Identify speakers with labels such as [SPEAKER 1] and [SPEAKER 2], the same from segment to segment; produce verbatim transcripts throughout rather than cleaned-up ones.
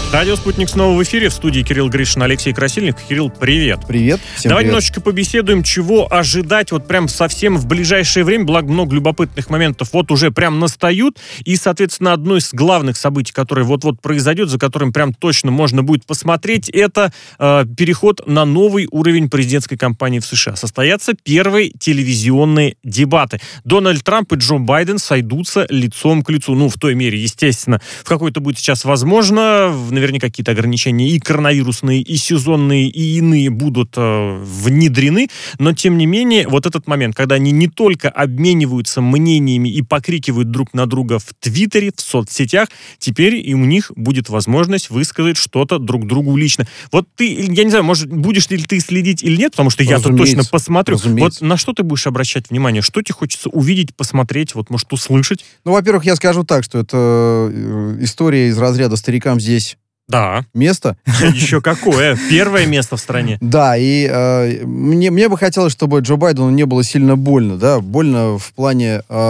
[SPEAKER 1] Радио «Спутник» снова в эфире. В студии Кирилл Гришин, Алексей Красильник. Кирилл, привет.
[SPEAKER 2] Привет. Всем
[SPEAKER 1] Давай
[SPEAKER 2] привет.
[SPEAKER 1] немножечко побеседуем, чего ожидать вот прям совсем в ближайшее время. Благо, много любопытных моментов вот уже прям настают. И, соответственно, одно из главных событий, которое вот-вот произойдет, за которым прям точно можно будет посмотреть, это э, переход на новый уровень президентской кампании в США. Состоятся первые телевизионные дебаты. Дональд Трамп и Джо Байден сойдутся лицом к лицу. Ну, в той мере, естественно, в какой-то будет сейчас возможно. Наверняка какие-то ограничения и коронавирусные, и сезонные, и иные будут э, внедрены, но тем не менее вот этот момент, когда они не только обмениваются мнениями и покрикивают друг на друга в Твиттере, в соцсетях, теперь и у них будет возможность высказать что-то друг другу лично. Вот ты, я не знаю, может, будешь ли ты следить или нет, потому что я тут точно посмотрю. Вот на что ты будешь обращать внимание? Что тебе хочется увидеть, посмотреть, вот, может, услышать?
[SPEAKER 2] Ну, во-первых, я скажу так, что это история из разряда «старикам здесь
[SPEAKER 1] Да.
[SPEAKER 2] место».
[SPEAKER 1] Еще какое? Первое место в стране.
[SPEAKER 2] Да, и э, мне, мне бы хотелось, чтобы Джо Байдену не было сильно больно, да, больно в плане, э,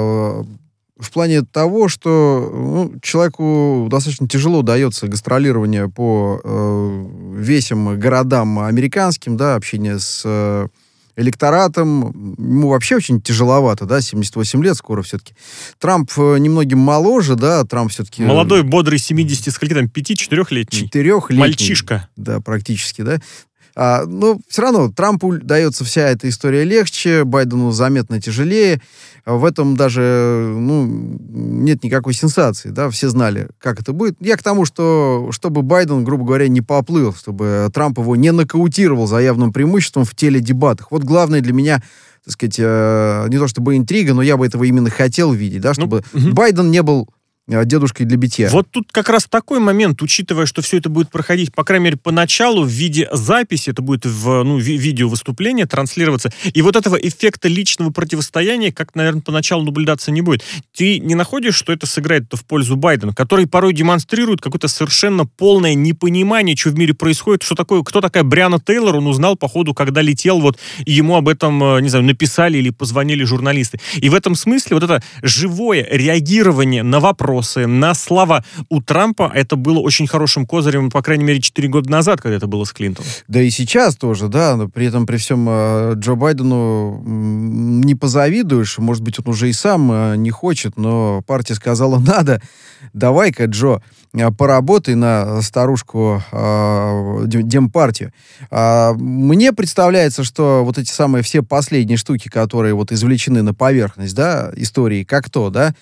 [SPEAKER 2] в плане того, что ну, человеку достаточно тяжело дается гастролирование по э, весям городам американским, да, общение с э, электоратом, ему вообще очень тяжеловато, да, семьдесят восемь лет скоро все-таки. Трамп немногим моложе, да, Трамп все-таки...
[SPEAKER 1] Молодой, бодрый, семидесяти, скольки там, пяти-четырехлетний.
[SPEAKER 2] Четырехлетний.
[SPEAKER 1] Мальчишка.
[SPEAKER 2] Да, практически, да. А, но все равно Трампу дается вся эта история легче, Байдену заметно тяжелее. В этом даже ну, нет никакой сенсации, да, все знали, как это будет. Я к тому, что чтобы Байден, грубо говоря, не поплыл, чтобы Трамп его не нокаутировал за явным преимуществом в теледебатах. Вот главное для меня, так сказать, э, не то чтобы интрига, но я бы этого именно хотел видеть, да, чтобы ну, угу. Байден не был дедушкой для битья.
[SPEAKER 1] Вот тут как раз такой момент, учитывая, что все это будет проходить, по крайней мере, поначалу в виде записи, это будет в ну, ви- видео выступление транслироваться, и вот этого эффекта личного противостояния, как, наверное, поначалу наблюдаться не будет. Ты не находишь, что это сыграет в пользу Байдена, который порой демонстрирует какое-то совершенно полное непонимание, что в мире происходит, что такое, кто такая Брианна Тейлор, он узнал, походу, когда летел, вот, и ему об этом, не знаю, написали или позвонили журналисты. И в этом смысле вот это живое реагирование на вопрос, на слова у Трампа, это было очень хорошим козырем, по крайней мере, четыре года назад, когда это было с Клинтоном.
[SPEAKER 2] Да и сейчас тоже, да, но при этом, при всем, Джо Байдену не позавидуешь, может быть, он уже и сам не хочет, но партия сказала, надо, давай-ка, Джо, поработай на старушку Демпартию. Мне представляется, что вот эти самые все последние штуки, которые вот извлечены на поверхность, да, истории, как то, да,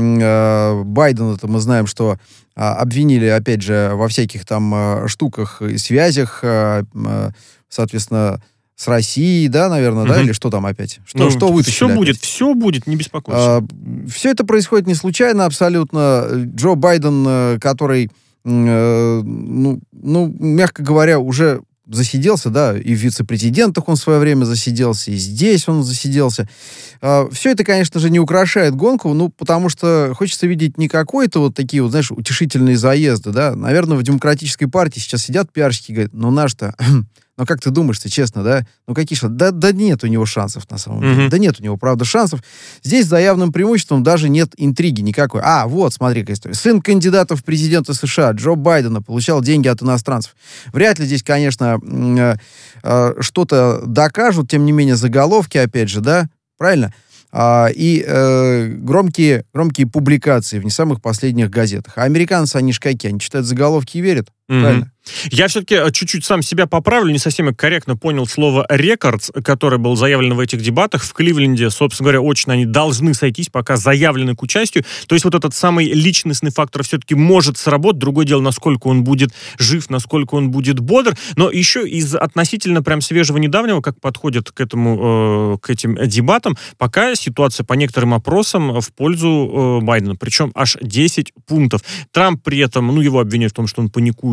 [SPEAKER 2] Байдена-то мы знаем, что а, обвинили, опять же, во всяких там а, штуках и связях, а, а, соответственно, с Россией, да, наверное, угу. да, или что там опять? Что,
[SPEAKER 1] ну,
[SPEAKER 2] что вытащили
[SPEAKER 1] Все
[SPEAKER 2] опять?
[SPEAKER 1] будет, все будет, не беспокойся.
[SPEAKER 2] А, все это происходит не случайно абсолютно. Джо Байден, который, а, ну, ну, мягко говоря, уже засиделся, да, и в вице-президентах он в свое время засиделся, и здесь он засиделся. А, все это, конечно же, не украшает гонку, ну, потому что хочется видеть не какой-то вот такие вот, знаешь, утешительные заезды, да. Наверное, в Демократической партии сейчас сидят пиарщики и говорят, ну, наш-то, ну, как ты думаешь-то, честно, да? Ну, какие шансы? Да, да нет у него шансов, на самом деле. Mm-hmm. Да нет у него, правда, шансов. Здесь за явным преимуществом даже нет интриги никакой. А, вот, смотри-ка история. Сын кандидата в президенты США Джо Байдена получал деньги от иностранцев. Вряд ли здесь, конечно, э, э, что-то докажут, тем не менее, заголовки, опять же, да? Правильно? А, и э, громкие, громкие публикации в не самых последних газетах. А американцы, они ж какие? Они читают заголовки и верят. Mm-hmm. Правильно?
[SPEAKER 1] Я все-таки чуть-чуть сам себя поправлю, не совсем корректно понял слово «рекордс», которое было заявлено в этих дебатах. В Кливленде, собственно говоря, очно они должны сойтись, пока заявлены к участию. То есть вот этот самый личностный фактор все-таки может сработать. Другое дело, насколько он будет жив, насколько он будет бодр. Но еще из относительно прям свежего недавнего, как подходят к этому, э, к этим дебатам, пока ситуация по некоторым опросам в пользу э, Байдена. Причем аж десять пунктов. Трамп при этом, ну, его обвиняют в том, что он паникует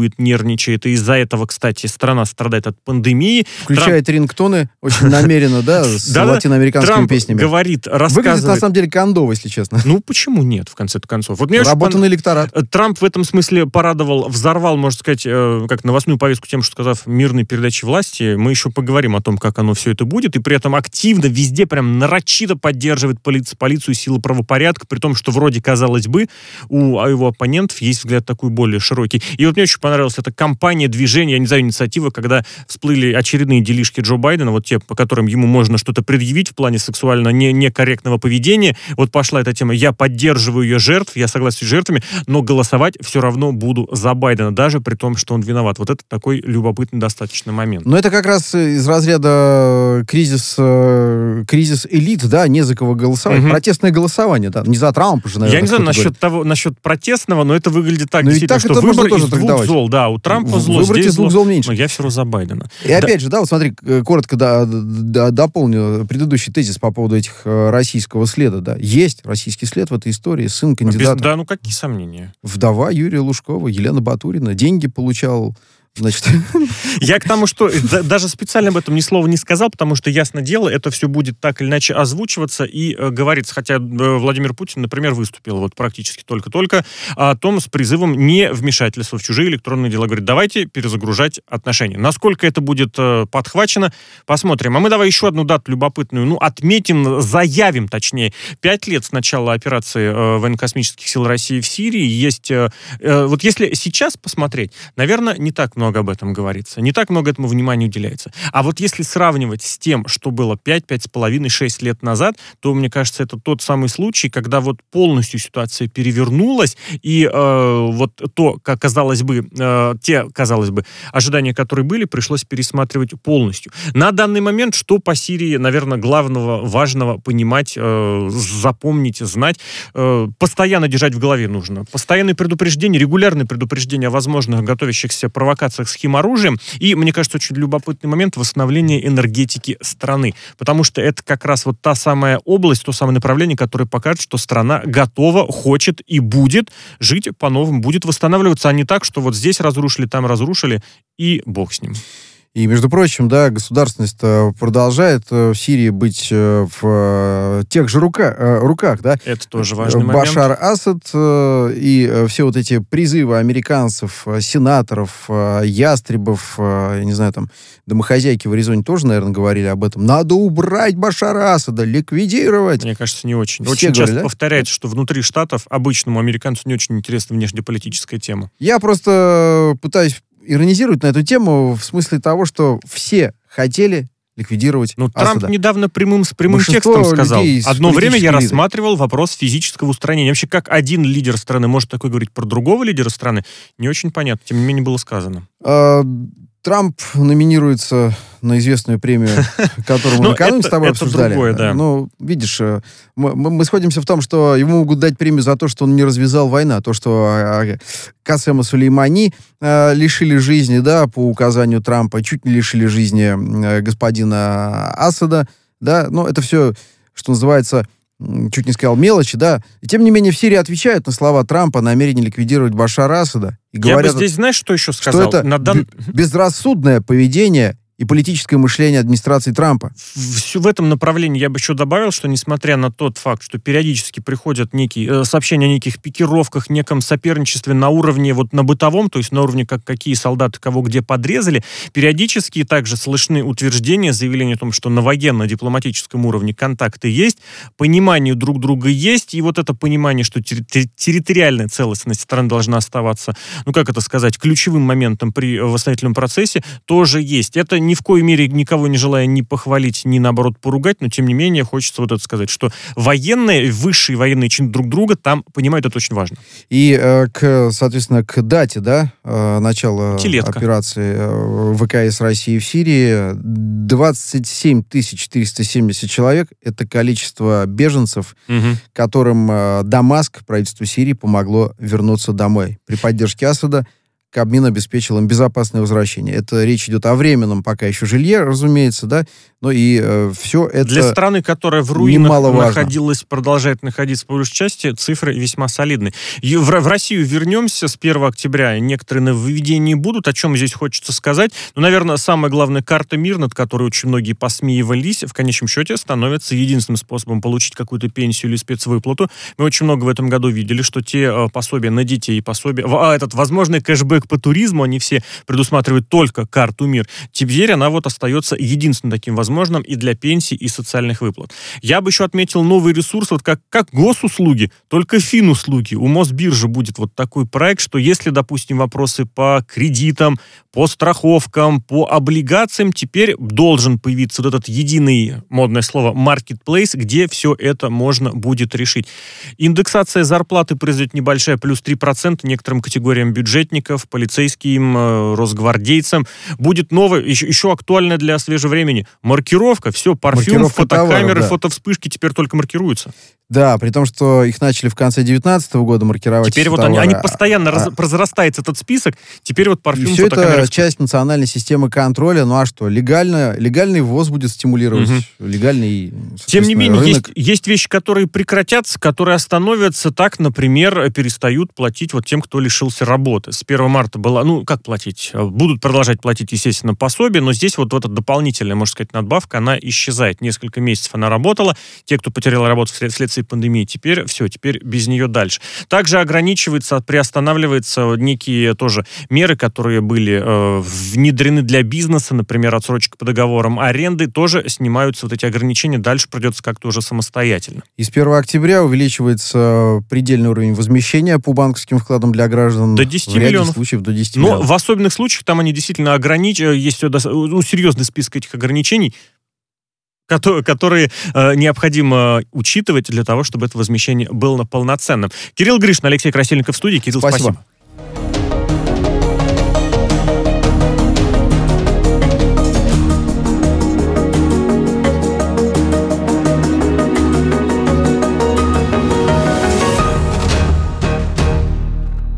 [SPEAKER 1] паникует, нервничает. И из-за этого, кстати, страна страдает от пандемии.
[SPEAKER 2] Включает Трамп... рингтоны очень намеренно, да, с латиноамериканскими песнями.
[SPEAKER 1] Говорит, рассказывает...
[SPEAKER 2] Выглядит, на самом деле, кондово, если честно.
[SPEAKER 1] Ну, почему нет, в конце концов? Вот
[SPEAKER 2] Работа на электорат.
[SPEAKER 1] Трамп в этом смысле порадовал, взорвал, можно сказать, как новостную повестку тем, что, сказав мирной передаче власти, мы еще поговорим о том, как оно все это будет, и при этом активно везде прям нарочито поддерживает полицию, полицию силы правопорядка, при том, что вроде, казалось бы, у его оппонентов есть взгляд такой более широкий. И вот мне очень понравилась эта кампания, движение, я не знаю, инициатива, когда всплыли очередные делишки Джо Байдена, вот те, по которым ему можно что-то предъявить в плане сексуально не, некорректного поведения. Вот пошла эта тема, я поддерживаю ее жертв, я согласен с жертвами, но голосовать все равно буду за Байдена, даже при том, что он виноват. Вот это такой любопытный достаточно момент.
[SPEAKER 2] Но это как раз из разряда кризис, кризис элит, да, не за кого голосовать. Угу. Протестное голосование, да, не за Трампа же, наверное.
[SPEAKER 1] Я не знаю насчет того, насчет протестного, но это выглядит так,
[SPEAKER 2] но
[SPEAKER 1] действительно,
[SPEAKER 2] так
[SPEAKER 1] что выбор из двух
[SPEAKER 2] трактовать.
[SPEAKER 1] зол, да, у Трампа зло,
[SPEAKER 2] Выбрать
[SPEAKER 1] здесь
[SPEAKER 2] из двух
[SPEAKER 1] зло,
[SPEAKER 2] зол меньше.
[SPEAKER 1] Но я все равно за Байдена.
[SPEAKER 2] И да. Опять же, да, вот смотри, коротко да, да, дополню предыдущий тезис по поводу этих российского следа, да. Есть российский след в этой истории, сын кандидата.
[SPEAKER 1] Без, да, ну какие сомнения?
[SPEAKER 2] Вдова Юрия Лужкова, Елена Батурина, деньги получал. Значит...
[SPEAKER 1] Я к тому, что да, даже специально об этом ни слова не сказал, потому что, ясно дело, это все будет так или иначе озвучиваться и э, говорится, хотя э, Владимир Путин, например, выступил вот практически только-только о том с призывом не вмешательства в чужие электронные дела. Говорит, давайте перезагружать отношения. Насколько это будет э, подхвачено, посмотрим. А мы давай еще одну дату любопытную, ну, отметим, заявим, точнее, пять лет с начала операции э, военно-космических сил России в Сирии. Есть, э, э, вот если сейчас посмотреть, наверное, не так много много об этом говорится. Не так много этому внимания уделяется. А вот если сравнивать с тем, что было пять, пять с половиной, шесть лет назад, то, мне кажется, это тот самый случай, когда вот полностью ситуация перевернулась, и э, вот то, как казалось бы, э, те, казалось бы, ожидания, которые были, пришлось пересматривать полностью. На данный момент, что по Сирии, наверное, главного, важного понимать, э, запомнить, знать, э, постоянно держать в голове нужно. Постоянные предупреждения, регулярные предупреждения о возможных готовящихся провокациях с химоружием. И, мне кажется, очень любопытный момент восстановления энергетики страны. Потому что это как раз вот та самая область, то самое направление, которое покажет, что страна готова, хочет и будет жить по-новому, будет восстанавливаться, а не так, что вот здесь разрушили, там разрушили, и бог с ним.
[SPEAKER 2] И, между прочим, да, государственность продолжает в Сирии быть в тех же рука, руках, да.
[SPEAKER 1] Это тоже важный момент.
[SPEAKER 2] Башар Асад и все вот эти призывы американцев, сенаторов, ястребов, я не знаю, там, домохозяйки в Аризоне тоже, наверное, говорили об этом. Надо убрать Башара Асада, ликвидировать.
[SPEAKER 1] Мне кажется, не очень.
[SPEAKER 2] Все
[SPEAKER 1] очень
[SPEAKER 2] говорили,
[SPEAKER 1] часто
[SPEAKER 2] да?
[SPEAKER 1] повторяется, что внутри штатов обычному американцу не очень интересна внешнеполитическая тема.
[SPEAKER 2] Я просто пытаюсь иронизировать на эту тему в смысле того, что все хотели ликвидировать
[SPEAKER 1] Ну,
[SPEAKER 2] Асада.
[SPEAKER 1] Трамп недавно прямым, с прямым
[SPEAKER 2] Большинство
[SPEAKER 1] текстом сказал.
[SPEAKER 2] людей с
[SPEAKER 1] Одно время я
[SPEAKER 2] политической
[SPEAKER 1] рассматривал вопрос физического устранения. Вообще, как один лидер страны может такое говорить про другого лидера страны, не очень понятно. Тем не менее, было сказано.
[SPEAKER 2] А, Трамп номинируется на известную премию, которую мы накануне с тобой обсуждали.
[SPEAKER 1] Другое, да.
[SPEAKER 2] Ну, видишь, мы, мы сходимся в том, что ему могут дать премию за то, что он не развязал войну, то, что Касема Сулеймани э, лишили жизни, да, по указанию Трампа, чуть не лишили жизни э, господина Асада, да, но это все, что называется, чуть не сказал, мелочи, да. И тем не менее в Сирии отвечают на слова Трампа о намерении ликвидировать Башара Асада. И говорят,
[SPEAKER 1] я бы здесь, знаешь, что еще сказал?
[SPEAKER 2] Что это
[SPEAKER 1] На дан...
[SPEAKER 2] безрассудное поведение и политическое мышление администрации Трампа.
[SPEAKER 1] В, в этом направлении я бы еще добавил, что несмотря на тот факт, что периодически приходят некие э, сообщения о неких пикировках, неком соперничестве на уровне, вот на бытовом, то есть на уровне, как какие солдаты кого где подрезали, периодически также слышны утверждения, заявления о том, что на военно-дипломатическом уровне контакты есть, понимание друг друга есть, и вот это понимание, что терри- территориальная целостность страны должна оставаться, ну как это сказать, ключевым моментом при восстановительном процессе, тоже есть. Это ни в коей мере никого не желая ни похвалить, ни, наоборот, поругать, но, тем не менее, хочется вот это сказать, что военные, высшие военные чины друг друга там понимают, это очень важно.
[SPEAKER 2] И, э, к, соответственно, к дате, да, э, начала
[SPEAKER 1] Телетка.
[SPEAKER 2] операции э, ВКС России в Сирии, двадцать семь тысяч четыреста семьдесят человек, это количество беженцев, угу. которым э, Дамаск, правительство Сирии, помогло вернуться домой. При поддержке Асада Кабмин обеспечил им безопасное возвращение. Это речь идет о временном пока еще жилье, разумеется, да, но и э, все это
[SPEAKER 1] для страны, которая в руинах находилась, продолжает находиться по большей части, цифры весьма солидные. И в, в Россию вернемся с первого октября. Некоторые нововведения будут. О чем здесь хочется сказать? Ну, наверное, самая главная карта МИР, над которой очень многие посмеивались, в конечном счете становится единственным способом получить какую-то пенсию или спецвыплату. Мы очень много в этом году видели, что те э, пособия на детей, пособия, а этот возможный кэшбэк по туризму, они все предусматривают только карту МИР. Теперь она вот остается единственным таким возможным и для пенсий, и социальных выплат. Я бы еще отметил новый ресурс, вот как, как госуслуги, только финуслуги. У Мосбиржи будет вот такой проект, что если, допустим, вопросы по кредитам, по страховкам, по облигациям, теперь должен появиться вот этот единый, модное слово, marketplace, где все это можно будет решить. Индексация зарплаты произойдет небольшая, плюс три процента некоторым категориям бюджетников, полицейским, росгвардейцам. Будет новое, еще, еще актуальное для свежего времени, маркировка. Все, парфюм,
[SPEAKER 2] Маркировка
[SPEAKER 1] фотокамеры,
[SPEAKER 2] товаров, да.
[SPEAKER 1] фотовспышки теперь только маркируются.
[SPEAKER 2] Да, при том, что их начали в конце девятнадцатого года маркировать.
[SPEAKER 1] Теперь вот они, они постоянно а, раз, разрастается этот список, теперь вот парфюм,
[SPEAKER 2] и все это часть национальной системы контроля. Ну а что, легально, легальный ввоз будет стимулировать, угу. легальный,
[SPEAKER 1] тем не менее,
[SPEAKER 2] рынок.
[SPEAKER 1] есть, есть вещи, которые прекратятся, которые остановятся. Так, например, перестают платить вот тем, кто лишился работы. С первого марта было, ну, как платить? Будут продолжать платить, естественно, пособие, но здесь вот эта дополнительная, можно сказать, надбавка, она исчезает. Несколько месяцев она работала. Те, кто потерял работу вследствие пандемии, теперь все, теперь без нее дальше. Также ограничивается, приостанавливаются некие тоже меры, которые были э, внедрены для бизнеса, например, отсрочка по договорам аренды, тоже снимаются вот эти ограничения, дальше придется как-то уже самостоятельно.
[SPEAKER 2] И с первого октября увеличивается предельный уровень возмещения по банковским вкладам для граждан
[SPEAKER 1] до десяти
[SPEAKER 2] в ряде
[SPEAKER 1] миллионов.
[SPEAKER 2] случаев до десяти
[SPEAKER 1] Но
[SPEAKER 2] миллионов.
[SPEAKER 1] в особенных случаях там они действительно ограничивают, есть ну, серьезный список этих ограничений, которые э, необходимо учитывать для того, чтобы это возмещение было полноценным. Кирилл Гришин, Алексей Красильников в студии. Кирилл, спасибо. спасибо.